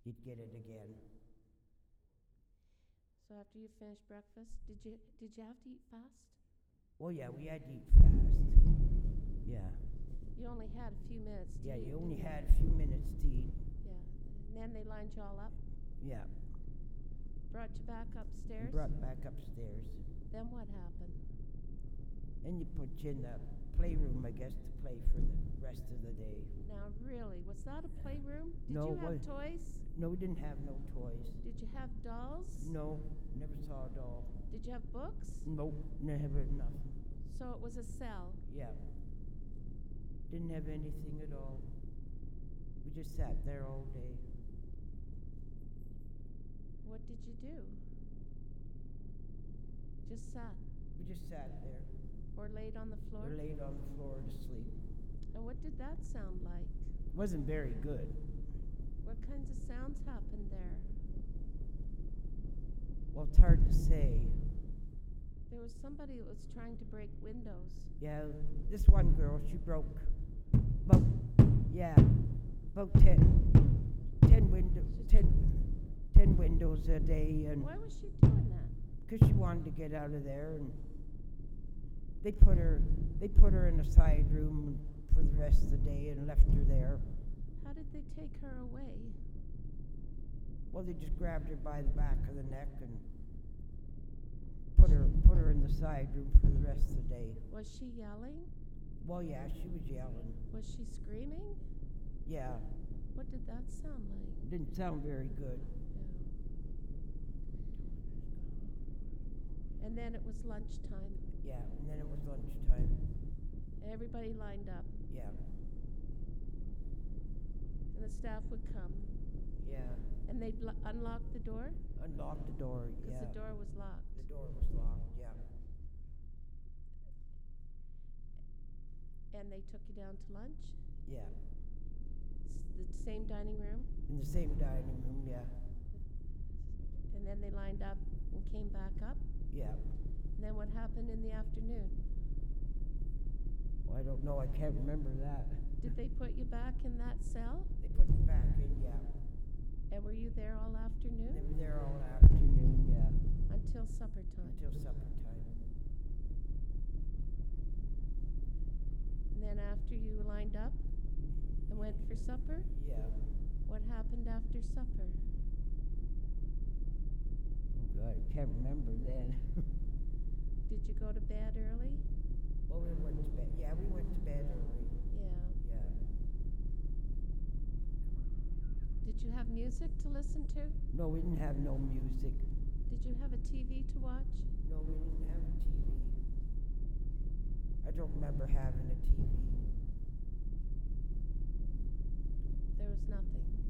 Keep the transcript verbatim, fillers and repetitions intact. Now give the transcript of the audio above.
you'd get it again. So after you finished breakfast, did you did you have to eat fast? Well, yeah, we had to eat fast. Yeah. You only had a few minutes to Yeah, eat. you only didn't had a few minutes to eat. Yeah. And then they lined you all up, Yeah. brought you back upstairs. And brought back upstairs. Then what happened? And you put you in the playroom, I guess, to play for the rest of the day. Now, really, was that a playroom? Did No, you it have wa- toys? No, we didn't have no toys. Did you have dolls? No, never saw a doll. Did you have books? Nope, never nothing. So it was a cell. Yeah. Didn't have anything at all. We just sat there all day. What did you do? Just sat We just sat there. or laid on the floor? Or laid on the floor to sleep. And what did that sound like? Wasn't very good. What kinds of sounds happened there? Well, it's hard to say. There was somebody that was trying to break windows. Yeah, this one girl, she broke about, yeah, about ten, ten windows, ten, ten windows a day, and Why was she doing that? because she wanted to get out of there, and they put her, they put her in a side room for the rest of the day and left her there. How did they take her away? Well, they just grabbed her by the back of the neck and put her, put her in the side room for the rest of the day. Was she yelling? Well, yeah, she was yelling. Was she screaming? Yeah, What did that sound like? didn't sound very good. Yeah. And then it was lunchtime. Yeah, and then it was lunchtime. Everybody lined up, Yeah, and the staff would come, yeah. and they'd lo- unlock the door Unlocked the door, because yeah. the door was locked. The door was locked, yeah. And they took you down to lunch. Yeah. S- the same dining room, In the same dining room, yeah. and then they lined up and came back up. Yeah. And then what happened in the afternoon? Well, I don't know, I can't remember that. Did they put you back in that cell? They put me back in, yeah. And were you there all They afternoon? were there all afternoon, yeah. Until supper time. Until supper time. And then after you lined up and went for supper, Yeah. what happened after supper? Oh, God, I can't remember then. Did you go to bed early? Well, we went to bed. Yeah, we went to bed early. Yeah. Yeah. Did you have music to listen to? No, we didn't have no music. Did you have a T V to watch? No, we didn't have a T V. I don't remember having a T V. There was nothing.